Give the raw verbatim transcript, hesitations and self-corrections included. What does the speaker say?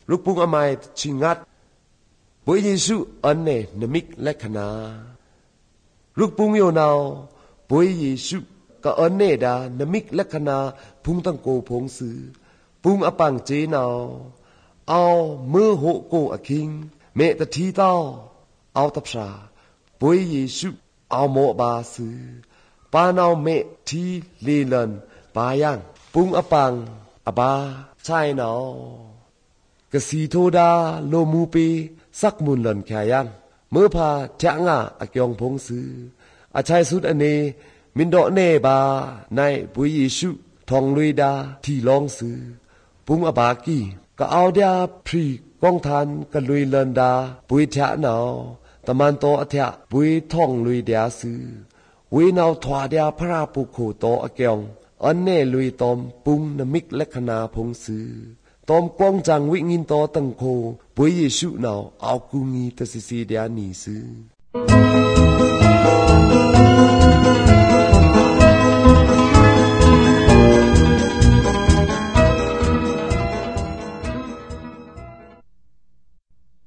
ลูกปุงอมัยชิงัดพระเยซูอันเนนมิกและขนาลูกปุงโยนาวพระเยซูก็อันเนดานมิกและขนาพุงตั้งโกพงสือปุงอปังเจนาวเอามือโหโกอคิงเมตทีเต้าเอาตับชาพระเยซูเอาโมบาสือปานาวเมทีลีลันปายังปุงอปังอบาใช่นาวกสีโทดาโลมูปีสักมุนหล่นแขยันเมื่อพาแจ้งอ่ะอักยองพงสืออาชัยสุดอเนมินโดเนบาในปุยยิชุทองลุยดาที่ลองสือปุงอบากีก็เอาเดียพรีกองทันกันลุยเลินดาปุยแทะนาวตะมันโตอแทะปุยทองลุยเดียสือวินาวถวาเดียพระปุโคโตอักยองอันเนลุยตอมปุงนมิกและคณาพงสือตอมกวางจังวิงินโตตังโคปุยเยซูนาวเอากุงีตสิสีเดียนีสือ